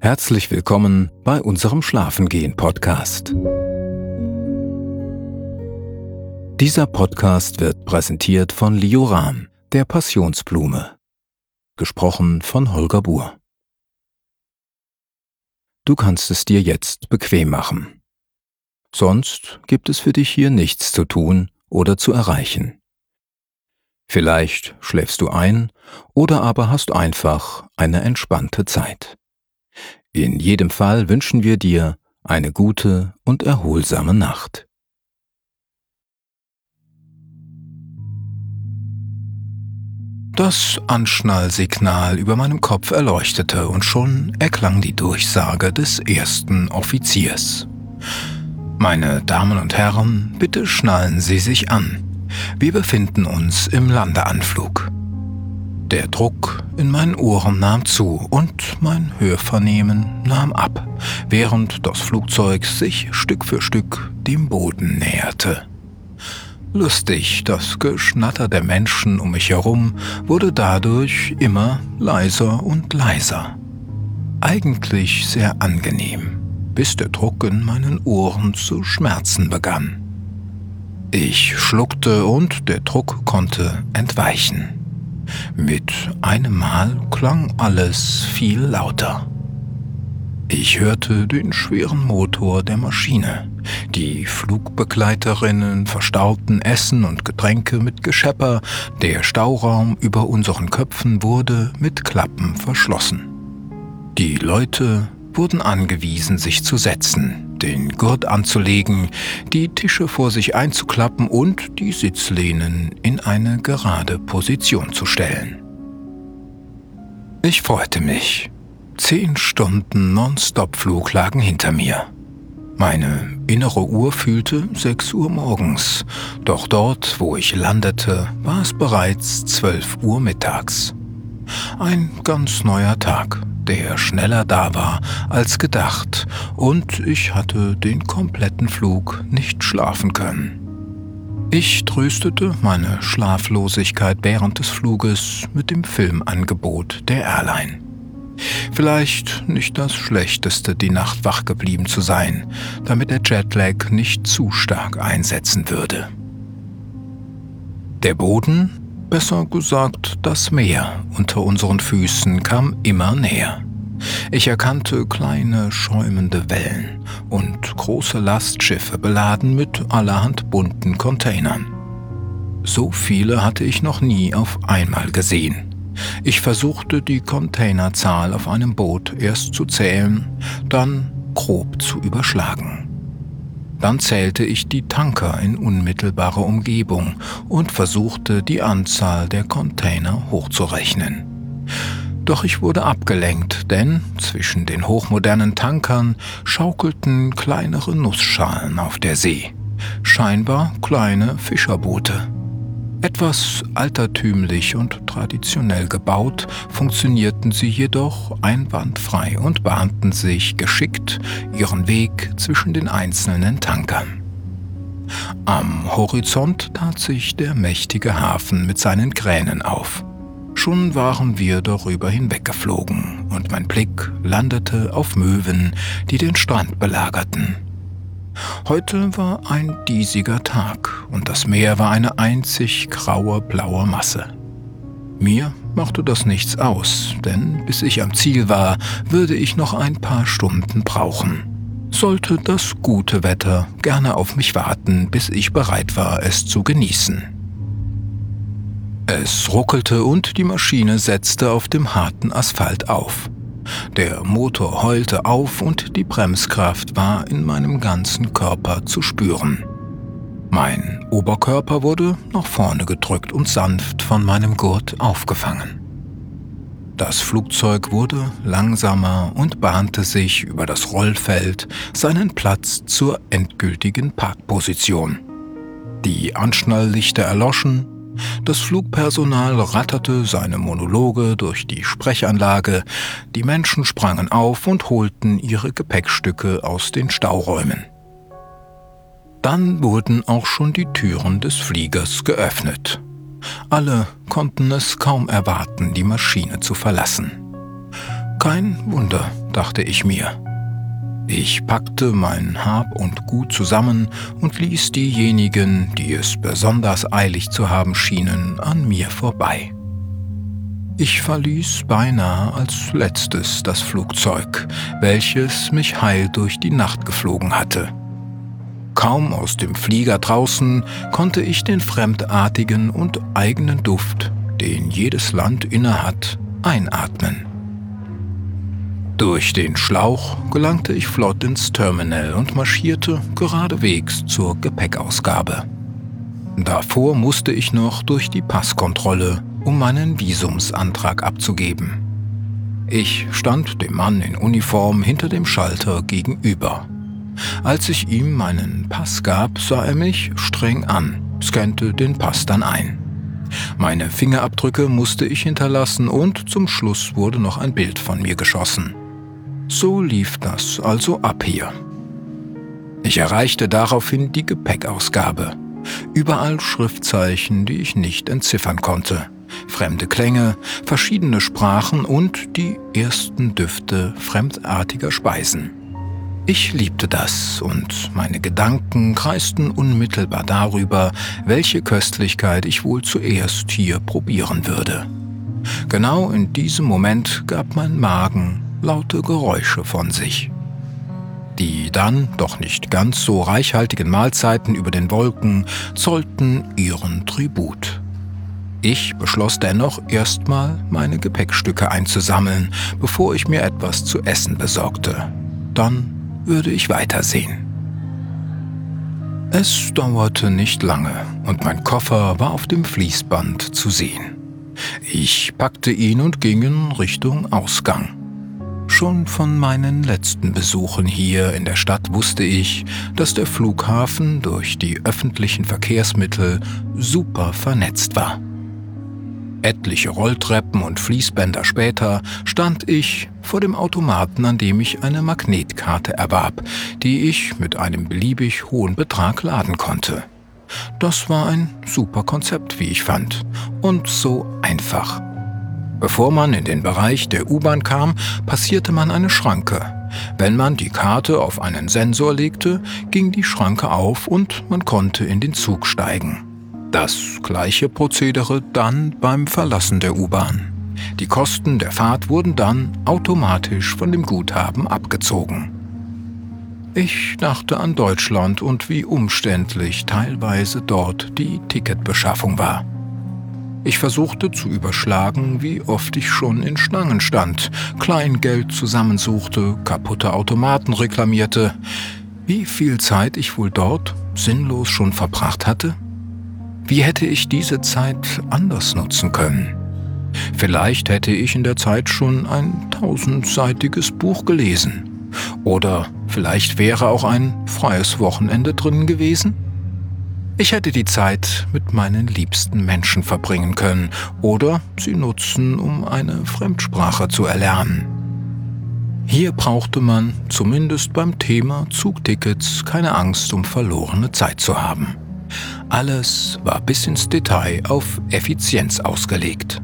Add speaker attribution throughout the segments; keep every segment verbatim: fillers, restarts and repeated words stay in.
Speaker 1: Herzlich willkommen bei unserem Schlafengehen-Podcast. Dieser Podcast wird präsentiert von Lioram, der Passionsblume. Gesprochen von Holger Buhr. Du kannst es dir jetzt bequem machen. Sonst gibt es für dich hier nichts zu tun oder zu erreichen. Vielleicht schläfst du ein oder aber hast einfach eine entspannte Zeit. In jedem Fall wünschen wir dir eine gute und erholsame Nacht. Das Anschnallsignal über meinem Kopf erleuchtete und schon erklang die Durchsage des ersten Offiziers. Meine Damen und Herren, bitte schnallen Sie sich an. Wir befinden uns im Landeanflug. Der Druck in meinen Ohren nahm zu und mein Hörvernehmen nahm ab, während das Flugzeug sich Stück für Stück dem Boden näherte. Lustig, das Geschnatter der Menschen um mich herum wurde dadurch immer leiser und leiser. Eigentlich sehr angenehm, bis der Druck in meinen Ohren zu schmerzen begann. Ich schluckte und der Druck konnte entweichen. Mit einem Mal klang alles viel lauter. Ich hörte den schweren Motor der Maschine. Die Flugbegleiterinnen verstauten Essen und Getränke mit Geschepper. Der Stauraum über unseren Köpfen wurde mit Klappen verschlossen. Die Leute wurden angewiesen, sich zu setzen, den Gurt anzulegen, die Tische vor sich einzuklappen und die Sitzlehnen in eine gerade Position zu stellen. Ich freute mich. Zehn Stunden Non-Stop-Flug lagen hinter mir. Meine innere Uhr fühlte sechs Uhr morgens, doch dort, wo ich landete, war es bereits zwölf Uhr mittags. Ein ganz neuer Tag, der schneller da war als gedacht, und ich hatte den kompletten Flug nicht schlafen können. Ich tröstete meine Schlaflosigkeit während des Fluges mit dem Filmangebot der Airline. Vielleicht nicht das Schlechteste, die Nacht wach geblieben zu sein, damit der Jetlag nicht zu stark einsetzen würde. Der Boden, besser gesagt das Meer unter unseren Füßen, kam immer näher. Ich erkannte kleine schäumende Wellen und große Lastschiffe beladen mit allerhand bunten Containern. So viele hatte ich noch nie auf einmal gesehen. Ich versuchte, die Containerzahl auf einem Boot erst zu zählen, dann grob zu überschlagen. Dann zählte ich die Tanker in unmittelbarer Umgebung und versuchte, die Anzahl der Container hochzurechnen. Doch ich wurde abgelenkt, denn zwischen den hochmodernen Tankern schaukelten kleinere Nussschalen auf der See, scheinbar kleine Fischerboote. Etwas altertümlich und traditionell gebaut, funktionierten sie jedoch einwandfrei und bahnten sich geschickt ihren Weg zwischen den einzelnen Tankern. Am Horizont tat sich der mächtige Hafen mit seinen Kränen auf. Schon waren wir darüber hinweggeflogen und mein Blick landete auf Möwen, die den Strand belagerten. Heute war ein diesiger Tag und das Meer war eine einzig graue, blaue Masse. Mir machte das nichts aus, denn bis ich am Ziel war, würde ich noch ein paar Stunden brauchen. Sollte das gute Wetter gerne auf mich warten, bis ich bereit war, es zu genießen. Es ruckelte und die Maschine setzte auf dem harten Asphalt auf. Der Motor heulte auf und die Bremskraft war in meinem ganzen Körper zu spüren. Mein Oberkörper wurde nach vorne gedrückt und sanft von meinem Gurt aufgefangen. Das Flugzeug wurde langsamer und bahnte sich über das Rollfeld seinen Platz zur endgültigen Parkposition. Die Anschnalllichter erloschen. Das Flugpersonal ratterte seine Monologe durch die Sprechanlage, die Menschen sprangen auf und holten ihre Gepäckstücke aus den Stauräumen. Dann wurden auch schon die Türen des Fliegers geöffnet. Alle konnten es kaum erwarten, die Maschine zu verlassen. Kein Wunder, dachte ich mir. Ich packte mein Hab und Gut zusammen und ließ diejenigen, die es besonders eilig zu haben schienen, an mir vorbei. Ich verließ beinahe als letztes das Flugzeug, welches mich heil durch die Nacht geflogen hatte. Kaum aus dem Flieger draußen konnte ich den fremdartigen und eigenen Duft, den jedes Land innehat, einatmen. Durch den Schlauch gelangte ich flott ins Terminal und marschierte geradewegs zur Gepäckausgabe. Davor musste ich noch durch die Passkontrolle, um meinen Visumsantrag abzugeben. Ich stand dem Mann in Uniform hinter dem Schalter gegenüber. Als ich ihm meinen Pass gab, sah er mich streng an, scannte den Pass dann ein. Meine Fingerabdrücke musste ich hinterlassen und zum Schluss wurde noch ein Bild von mir geschossen. So lief das also ab hier. Ich erreichte daraufhin die Gepäckausgabe. Überall Schriftzeichen, die ich nicht entziffern konnte. Fremde Klänge, verschiedene Sprachen und die ersten Düfte fremdartiger Speisen. Ich liebte das und meine Gedanken kreisten unmittelbar darüber, welche Köstlichkeit ich wohl zuerst hier probieren würde. Genau in diesem Moment gab mein Magen laute Geräusche von sich. Die dann doch nicht ganz so reichhaltigen Mahlzeiten über den Wolken zollten ihren Tribut. Ich beschloss dennoch erstmal, meine Gepäckstücke einzusammeln, bevor ich mir etwas zu essen besorgte. Dann würde ich weitersehen. Es dauerte nicht lange und mein Koffer war auf dem Fließband zu sehen. Ich packte ihn und ging in Richtung Ausgang. Schon von meinen letzten Besuchen hier in der Stadt wusste ich, dass der Flughafen durch die öffentlichen Verkehrsmittel super vernetzt war. Etliche Rolltreppen und Fließbänder später stand ich vor dem Automaten, an dem ich eine Magnetkarte erwarb, die ich mit einem beliebig hohen Betrag laden konnte. Das war ein super Konzept, wie ich fand, und so einfach. Bevor man in den Bereich der U-Bahn kam, passierte man eine Schranke. Wenn man die Karte auf einen Sensor legte, ging die Schranke auf und man konnte in den Zug steigen. Das gleiche Prozedere dann beim Verlassen der U-Bahn. Die Kosten der Fahrt wurden dann automatisch von dem Guthaben abgezogen. Ich dachte an Deutschland und wie umständlich teilweise dort die Ticketbeschaffung war. Ich versuchte zu überschlagen, wie oft ich schon in Schlangen stand, Kleingeld zusammensuchte, kaputte Automaten reklamierte, wie viel Zeit ich wohl dort sinnlos schon verbracht hatte. Wie hätte ich diese Zeit anders nutzen können? Vielleicht hätte ich in der Zeit schon ein tausendseitiges Buch gelesen. Oder vielleicht wäre auch ein freies Wochenende drin gewesen. Ich hätte die Zeit mit meinen liebsten Menschen verbringen können oder sie nutzen, um eine Fremdsprache zu erlernen. Hier brauchte man, zumindest beim Thema Zugtickets, keine Angst, um verlorene Zeit zu haben. Alles war bis ins Detail auf Effizienz ausgelegt.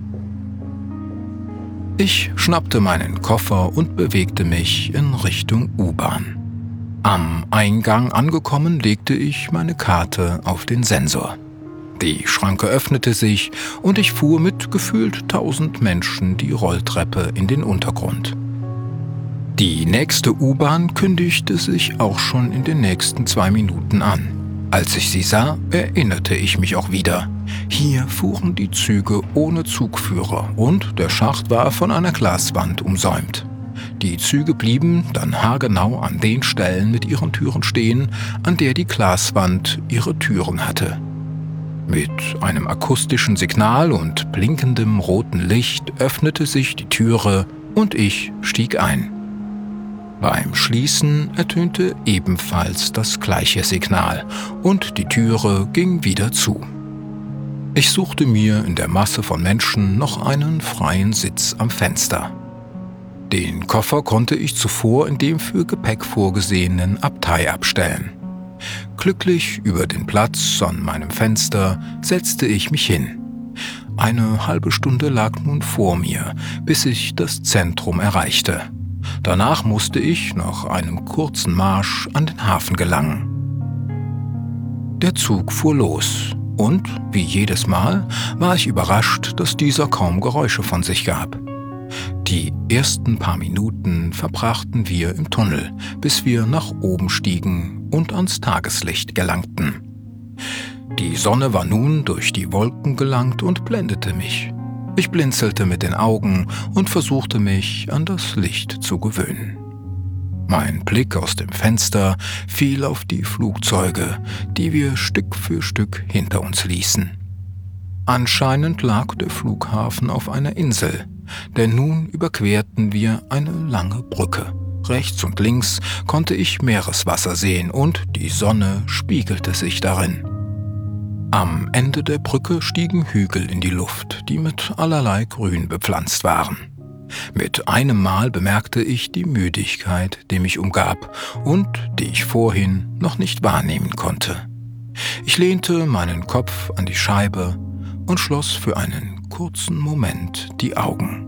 Speaker 1: Ich schnappte meinen Koffer und bewegte mich in Richtung U-Bahn. Am Eingang angekommen, legte ich meine Karte auf den Sensor. Die Schranke öffnete sich und ich fuhr mit gefühlt tausend Menschen die Rolltreppe in den Untergrund. Die nächste U-Bahn kündigte sich auch schon in den nächsten zwei Minuten an. Als ich sie sah, erinnerte ich mich auch wieder. Hier fuhren die Züge ohne Zugführer und der Schacht war von einer Glaswand umsäumt. Die Züge blieben dann haargenau an den Stellen mit ihren Türen stehen, an der die Glaswand ihre Türen hatte. Mit einem akustischen Signal und blinkendem roten Licht öffnete sich die Türe und ich stieg ein. Beim Schließen ertönte ebenfalls das gleiche Signal und die Türe ging wieder zu. Ich suchte mir in der Masse von Menschen noch einen freien Sitz am Fenster. Den Koffer konnte ich zuvor in dem für Gepäck vorgesehenen Abteil abstellen. Glücklich über den Platz an meinem Fenster setzte ich mich hin. Eine halbe Stunde lag nun vor mir, bis ich das Zentrum erreichte. Danach musste ich nach einem kurzen Marsch an den Hafen gelangen. Der Zug fuhr los und, wie jedes Mal, war ich überrascht, dass dieser kaum Geräusche von sich gab. Die ersten paar Minuten verbrachten wir im Tunnel, bis wir nach oben stiegen und ans Tageslicht gelangten. Die Sonne war nun durch die Wolken gelangt und blendete mich. Ich blinzelte mit den Augen und versuchte mich an das Licht zu gewöhnen. Mein Blick aus dem Fenster fiel auf die Flugzeuge, die wir Stück für Stück hinter uns ließen. Anscheinend lag der Flughafen auf einer Insel, denn nun überquerten wir eine lange Brücke. Rechts und links konnte ich Meereswasser sehen und die Sonne spiegelte sich darin. Am Ende der Brücke stiegen Hügel in die Luft, die mit allerlei Grün bepflanzt waren. Mit einem Mal bemerkte ich die Müdigkeit, die mich umgab und die ich vorhin noch nicht wahrnehmen konnte. Ich lehnte meinen Kopf an die Scheibe und schloss für einen kurzen Moment die Augen.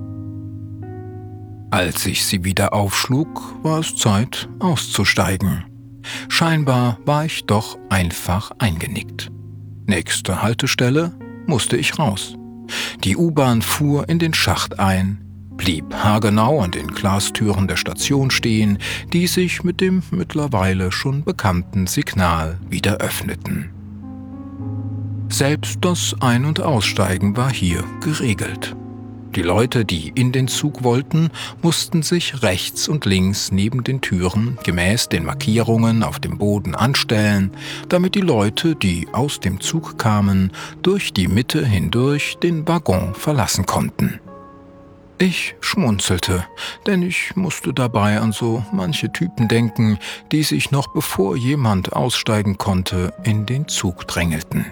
Speaker 1: Als ich sie wieder aufschlug, war es Zeit, auszusteigen. Scheinbar war ich doch einfach eingenickt. Nächste Haltestelle musste ich raus. Die U-Bahn fuhr in den Schacht ein, blieb haargenau an den Glastüren der Station stehen, die sich mit dem mittlerweile schon bekannten Signal wieder öffneten. Selbst das Ein- und Aussteigen war hier geregelt. Die Leute, die in den Zug wollten, mussten sich rechts und links neben den Türen gemäß den Markierungen auf dem Boden anstellen, damit die Leute, die aus dem Zug kamen, durch die Mitte hindurch den Waggon verlassen konnten. Ich schmunzelte, denn ich musste dabei an so manche Typen denken, die sich noch bevor jemand aussteigen konnte, in den Zug drängelten.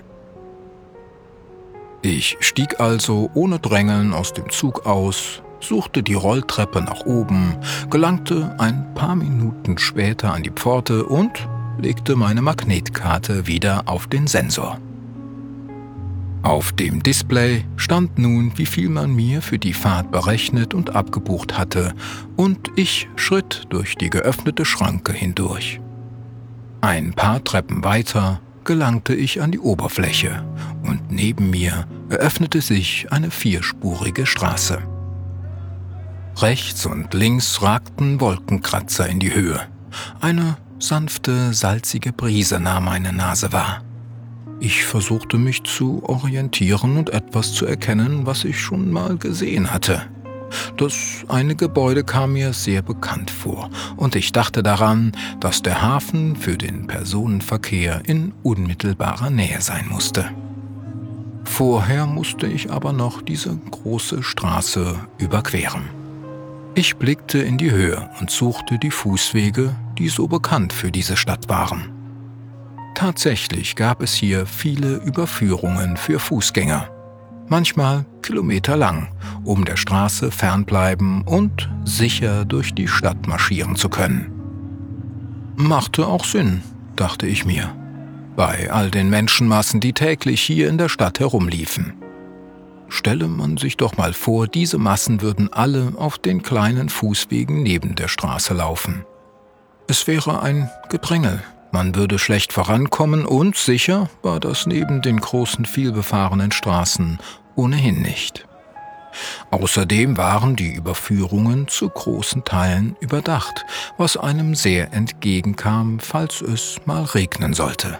Speaker 1: Ich stieg also ohne Drängeln aus dem Zug aus, suchte die Rolltreppe nach oben, gelangte ein paar Minuten später an die Pforte und legte meine Magnetkarte wieder auf den Sensor. Auf dem Display stand nun, wie viel man mir für die Fahrt berechnet und abgebucht hatte, und ich schritt durch die geöffnete Schranke hindurch. Ein paar Treppen weiter gelangte ich an die Oberfläche und neben mir eröffnete sich eine vierspurige Straße. Rechts und links ragten Wolkenkratzer in die Höhe. Eine sanfte, salzige Brise nahm meine Nase wahr. Ich versuchte mich zu orientieren und etwas zu erkennen, was ich schon mal gesehen hatte. Das eine Gebäude kam mir sehr bekannt vor, und ich dachte daran, dass der Hafen für den Personenverkehr in unmittelbarer Nähe sein musste. Vorher musste ich aber noch diese große Straße überqueren. Ich blickte in die Höhe und suchte die Fußwege, die so bekannt für diese Stadt waren. Tatsächlich gab es hier viele Überführungen für Fußgänger. Manchmal kilometerlang, um der Straße fernbleiben und sicher durch die Stadt marschieren zu können. Machte auch Sinn, dachte ich mir, bei all den Menschenmassen, die täglich hier in der Stadt herumliefen. Stelle man sich doch mal vor, diese Massen würden alle auf den kleinen Fußwegen neben der Straße laufen. Es wäre ein Gedränge. Man würde schlecht vorankommen und sicher war das neben den großen, vielbefahrenen Straßen ohnehin nicht. Außerdem waren die Überführungen zu großen Teilen überdacht, was einem sehr entgegenkam, falls es mal regnen sollte.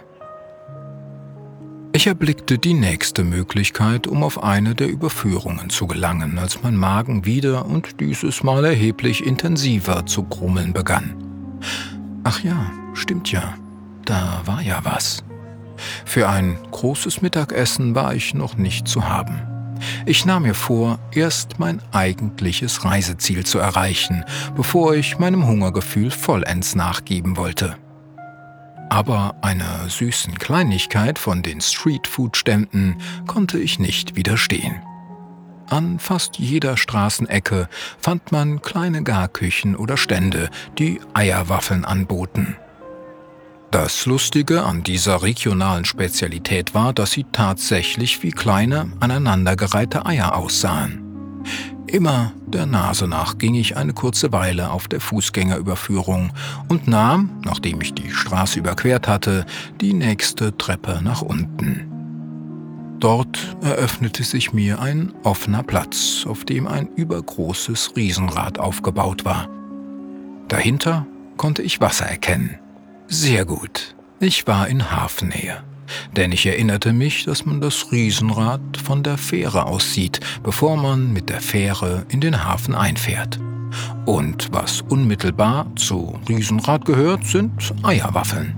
Speaker 1: Ich erblickte die nächste Möglichkeit, um auf eine der Überführungen zu gelangen, als mein Magen wieder und dieses Mal erheblich intensiver zu grummeln begann. Ach ja, stimmt ja, da war ja was. Für ein großes Mittagessen war ich noch nicht zu haben. Ich nahm mir vor, erst mein eigentliches Reiseziel zu erreichen, bevor ich meinem Hungergefühl vollends nachgeben wollte. Aber einer süßen Kleinigkeit von den Streetfood-Ständen konnte ich nicht widerstehen. An fast jeder Straßenecke fand man kleine Garküchen oder Stände, die Eierwaffeln anboten. Das Lustige an dieser regionalen Spezialität war, dass sie tatsächlich wie kleine, aneinandergereihte Eier aussahen. Immer der Nase nach ging ich eine kurze Weile auf der Fußgängerüberführung und nahm, nachdem ich die Straße überquert hatte, die nächste Treppe nach unten. Dort eröffnete sich mir ein offener Platz, auf dem ein übergroßes Riesenrad aufgebaut war. Dahinter konnte ich Wasser erkennen. Sehr gut, ich war in Hafennähe, denn ich erinnerte mich, dass man das Riesenrad von der Fähre aus sieht, bevor man mit der Fähre in den Hafen einfährt. Und was unmittelbar zu Riesenrad gehört, sind Eierwaffeln.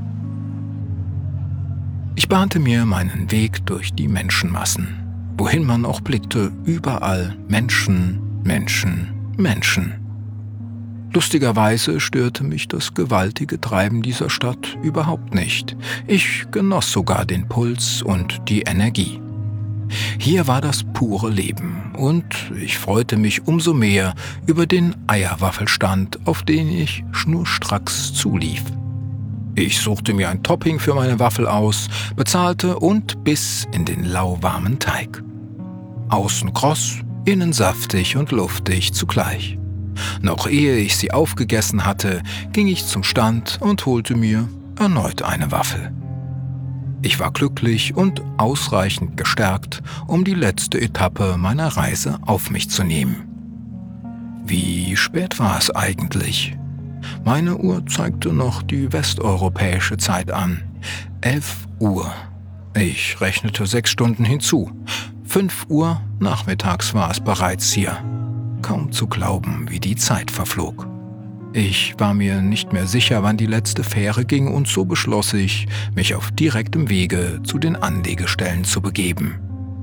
Speaker 1: Ich bahnte mir meinen Weg durch die Menschenmassen. Wohin man auch blickte, überall Menschen, Menschen, Menschen. Lustigerweise störte mich das gewaltige Treiben dieser Stadt überhaupt nicht. Ich genoss sogar den Puls und die Energie. Hier war das pure Leben und ich freute mich umso mehr über den Eierwaffelstand, auf den ich schnurstracks zulief. Ich suchte mir ein Topping für meine Waffel aus, bezahlte und biss in den lauwarmen Teig. Außen kross, innen saftig und luftig zugleich. Noch ehe ich sie aufgegessen hatte, ging ich zum Stand und holte mir erneut eine Waffel. Ich war glücklich und ausreichend gestärkt, um die letzte Etappe meiner Reise auf mich zu nehmen. Wie spät war es eigentlich? Meine Uhr zeigte noch die westeuropäische Zeit an. Elf Uhr. Ich rechnete sechs Stunden hinzu. Fünf Uhr nachmittags war es bereits hier. Kaum zu glauben, wie die Zeit verflog. Ich war mir nicht mehr sicher, wann die letzte Fähre ging, und so beschloss ich, mich auf direktem Wege zu den Anlegestellen zu begeben.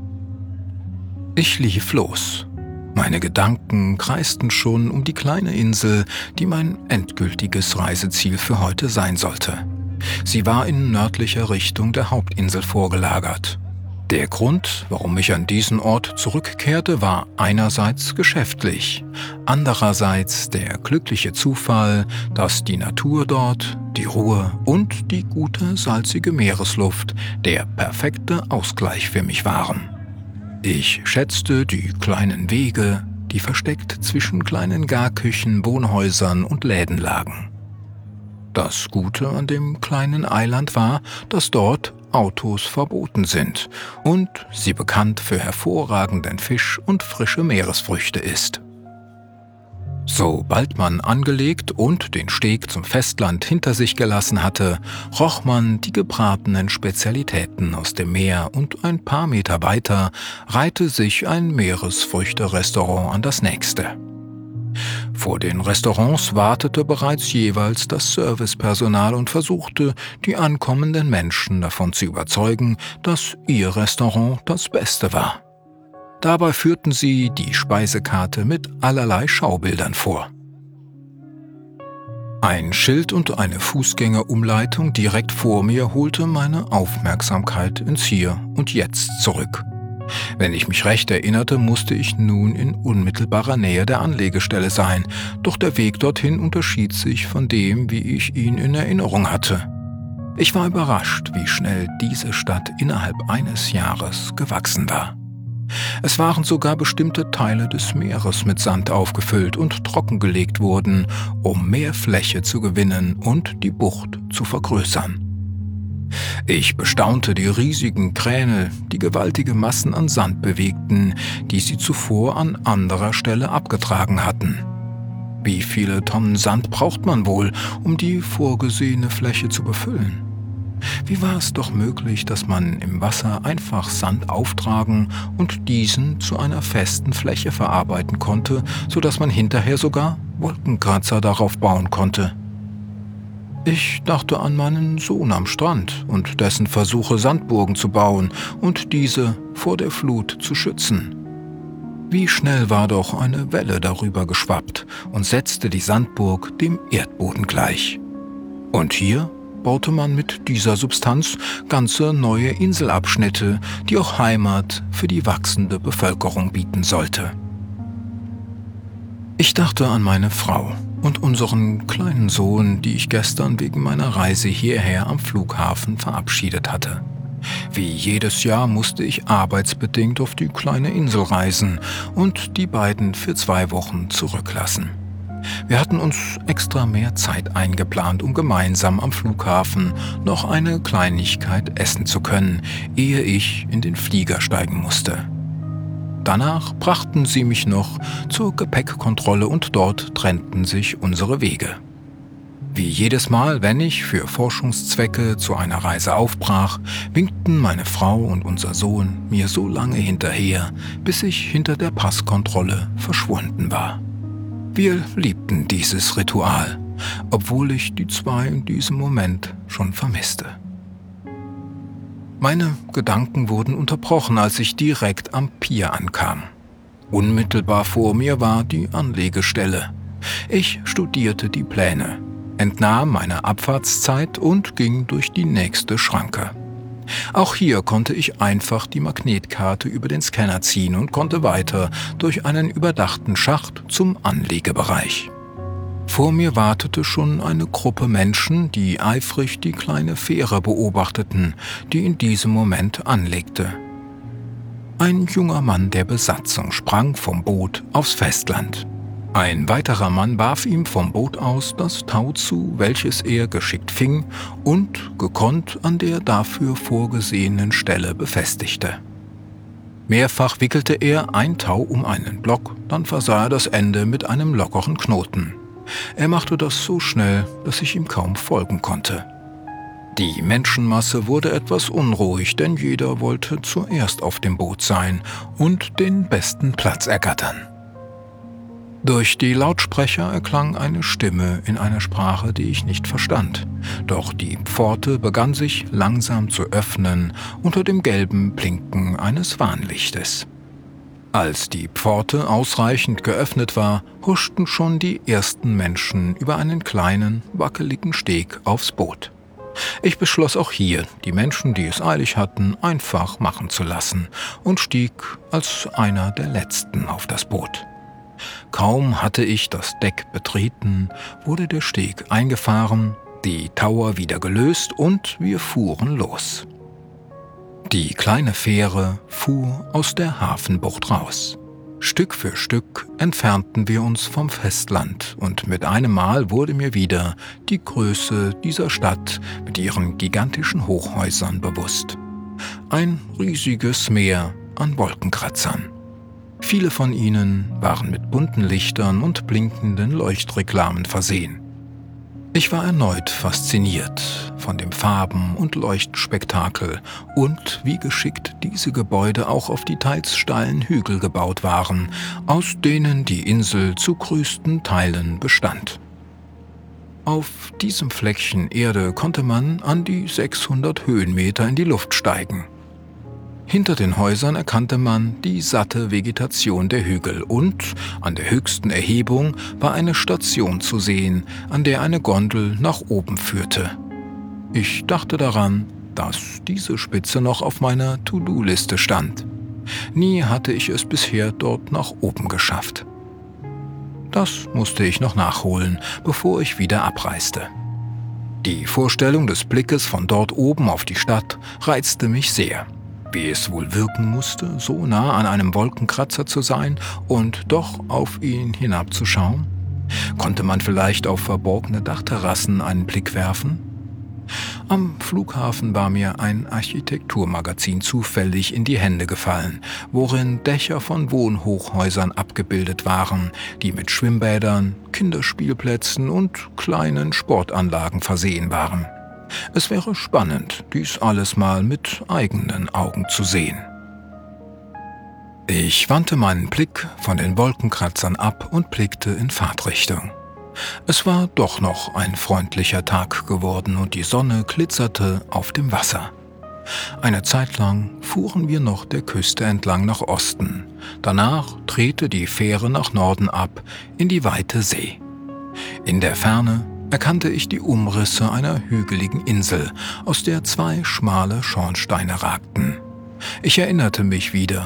Speaker 1: Ich lief los. Meine Gedanken kreisten schon um die kleine Insel, die mein endgültiges Reiseziel für heute sein sollte. Sie war in nördlicher Richtung der Hauptinsel vorgelagert. Der Grund, warum ich an diesen Ort zurückkehrte, war einerseits geschäftlich, andererseits der glückliche Zufall, dass die Natur dort, die Ruhe und die gute, salzige Meeresluft der perfekte Ausgleich für mich waren. Ich schätzte die kleinen Wege, die versteckt zwischen kleinen Garküchen, Wohnhäusern und Läden lagen. Das Gute an dem kleinen Eiland war, dass dort Autos verboten sind und sie bekannt für hervorragenden Fisch und frische Meeresfrüchte ist. Sobald man angelegt und den Steg zum Festland hinter sich gelassen hatte, roch man die gebratenen Spezialitäten aus dem Meer, und ein paar Meter weiter reihte sich ein Meeresfrüchte-Restaurant an das nächste. Vor den Restaurants wartete bereits jeweils das Servicepersonal und versuchte, die ankommenden Menschen davon zu überzeugen, dass ihr Restaurant das Beste war. Dabei führten sie die Speisekarte mit allerlei Schaubildern vor. Ein Schild und eine Fußgängerumleitung direkt vor mir holte meine Aufmerksamkeit ins Hier und Jetzt zurück. Wenn ich mich recht erinnerte, musste ich nun in unmittelbarer Nähe der Anlegestelle sein, doch der Weg dorthin unterschied sich von dem, wie ich ihn in Erinnerung hatte. Ich war überrascht, wie schnell diese Stadt innerhalb eines Jahres gewachsen war. Es waren sogar bestimmte Teile des Meeres mit Sand aufgefüllt und trockengelegt wurden, um mehr Fläche zu gewinnen und die Bucht zu vergrößern. Ich bestaunte die riesigen Kräne, die gewaltige Massen an Sand bewegten, die sie zuvor an anderer Stelle abgetragen hatten. Wie viele Tonnen Sand braucht man wohl, um die vorgesehene Fläche zu befüllen? Wie war es doch möglich, dass man im Wasser einfach Sand auftragen und diesen zu einer festen Fläche verarbeiten konnte, sodass man hinterher sogar Wolkenkratzer darauf bauen konnte? Ich dachte an meinen Sohn am Strand und dessen Versuche, Sandburgen zu bauen und diese vor der Flut zu schützen. Wie schnell war doch eine Welle darüber geschwappt und setzte die Sandburg dem Erdboden gleich. Und hier baute man mit dieser Substanz ganze neue Inselabschnitte, die auch Heimat für die wachsende Bevölkerung bieten sollte. Ich dachte an meine Frau und unseren kleinen beiden Sohn, die ich gestern wegen meiner Reise hierher am Flughafen verabschiedet hatte. Wie jedes Jahr musste ich arbeitsbedingt auf die kleine Insel reisen und die beiden für zwei Wochen zurücklassen. Wir hatten uns extra mehr Zeit eingeplant, um gemeinsam am Flughafen noch eine Kleinigkeit essen zu können, ehe ich in den Flieger steigen musste. Danach brachten sie mich noch zur Gepäckkontrolle und dort trennten sich unsere Wege. Wie jedes Mal, wenn ich für Forschungszwecke zu einer Reise aufbrach, winkten meine Frau und unser Sohn mir so lange hinterher, bis ich hinter der Passkontrolle verschwunden war. Wir liebten dieses Ritual, obwohl ich die zwei in diesem Moment schon vermisste. Meine Gedanken wurden unterbrochen, als ich direkt am Pier ankam. Unmittelbar vor mir war die Anlegestelle. Ich studierte die Pläne, entnahm meine Abfahrtszeit und ging durch die nächste Schranke. Auch hier konnte ich einfach die Magnetkarte über den Scanner ziehen und konnte weiter durch einen überdachten Schacht zum Anlegebereich. Vor mir wartete schon eine Gruppe Menschen, die eifrig die kleine Fähre beobachteten, die in diesem Moment anlegte. Ein junger Mann der Besatzung sprang vom Boot aufs Festland. Ein weiterer Mann warf ihm vom Boot aus das Tau zu, welches er geschickt fing und gekonnt an der dafür vorgesehenen Stelle befestigte. Mehrfach wickelte er ein Tau um einen Block, dann versah er das Ende mit einem lockeren Knoten. Er machte das so schnell, dass ich ihm kaum folgen konnte. Die Menschenmasse wurde etwas unruhig, denn jeder wollte zuerst auf dem Boot sein und den besten Platz ergattern. Durch die Lautsprecher erklang eine Stimme in einer Sprache, die ich nicht verstand. Doch die Pforte begann sich langsam zu öffnen unter dem gelben Blinken eines Warnlichtes. Als die Pforte ausreichend geöffnet war, huschten schon die ersten Menschen über einen kleinen, wackeligen Steg aufs Boot. Ich beschloss auch hier, die Menschen, die es eilig hatten, einfach machen zu lassen und stieg als einer der Letzten auf das Boot. Kaum hatte ich das Deck betreten, wurde der Steg eingefahren, die Tauer wieder gelöst und wir fuhren los. Die kleine Fähre fuhr aus der Hafenbucht raus. Stück für Stück entfernten wir uns vom Festland und mit einem Mal wurde mir wieder die Größe dieser Stadt mit ihren gigantischen Hochhäusern bewusst. Ein riesiges Meer an Wolkenkratzern. Viele von ihnen waren mit bunten Lichtern und blinkenden Leuchtreklamen versehen. Ich war erneut fasziniert von dem Farben- und Leuchtspektakel und wie geschickt diese Gebäude auch auf die teils steilen Hügel gebaut waren, aus denen die Insel zu größten Teilen bestand. Auf diesem Fleckchen Erde konnte man an die sechshundert Höhenmeter in die Luft steigen. Hinter den Häusern erkannte man die satte Vegetation der Hügel und an der höchsten Erhebung war eine Station zu sehen, an der eine Gondel nach oben führte. Ich dachte daran, dass diese Spitze noch auf meiner To-Do-Liste stand. Nie hatte ich es bisher dort nach oben geschafft. Das musste ich noch nachholen, bevor ich wieder abreiste. Die Vorstellung des Blickes von dort oben auf die Stadt reizte mich sehr. Wie es wohl wirken musste, so nah an einem Wolkenkratzer zu sein und doch auf ihn hinabzuschauen? Konnte man vielleicht auf verborgene Dachterrassen einen Blick werfen? Am Flughafen war mir ein Architekturmagazin zufällig in die Hände gefallen, worin Dächer von Wohnhochhäusern abgebildet waren, die mit Schwimmbädern, Kinderspielplätzen und kleinen Sportanlagen versehen waren. Es wäre spannend, dies alles mal mit eigenen Augen zu sehen. Ich wandte meinen Blick von den Wolkenkratzern ab und blickte in Fahrtrichtung. Es war doch noch ein freundlicher Tag geworden und die Sonne glitzerte auf dem Wasser. Eine Zeit lang fuhren wir noch der Küste entlang nach Osten. Danach drehte die Fähre nach Norden ab in die weite See. In der Ferne erkannte ich die Umrisse einer hügeligen Insel, aus der zwei schmale Schornsteine ragten. Ich erinnerte mich wieder,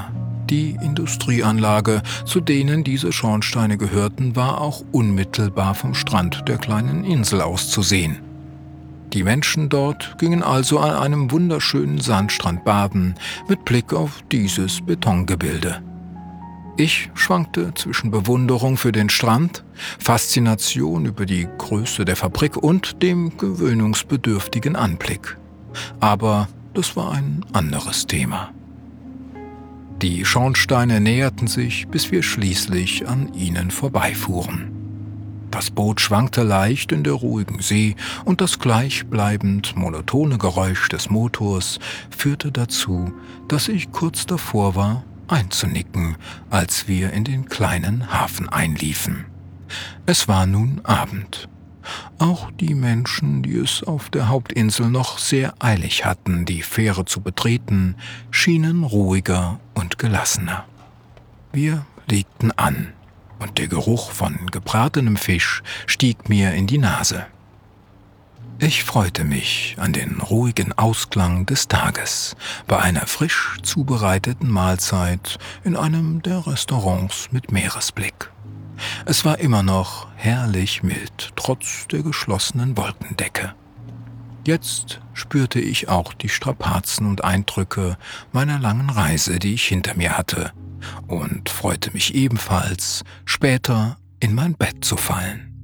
Speaker 1: Die Industrieanlage, zu denen diese Schornsteine gehörten, war auch unmittelbar vom Strand der kleinen Insel aus zu sehen. Die Menschen dort gingen also an einem wunderschönen Sandstrand baden, mit Blick auf dieses Betongebilde. Ich schwankte zwischen Bewunderung für den Strand, Faszination über die Größe der Fabrik und dem gewöhnungsbedürftigen Anblick. Aber das war ein anderes Thema. Die Schornsteine näherten sich, bis wir schließlich an ihnen vorbeifuhren. Das Boot schwankte leicht in der ruhigen See und das gleichbleibend monotone Geräusch des Motors führte dazu, dass ich kurz davor war, einzunicken, als wir in den kleinen Hafen einliefen. Es war nun Abend. Auch die Menschen, die es auf der Hauptinsel noch sehr eilig hatten, die Fähre zu betreten, schienen ruhiger und gelassener. Wir legten an, und der Geruch von gebratenem Fisch stieg mir in die Nase. Ich freute mich an den ruhigen Ausklang des Tages bei einer frisch zubereiteten Mahlzeit in einem der Restaurants mit Meeresblick. Es war immer noch herrlich mild, trotz der geschlossenen Wolkendecke. Jetzt spürte ich auch die Strapazen und Eindrücke meiner langen Reise, die ich hinter mir hatte, und freute mich ebenfalls, später in mein Bett zu fallen.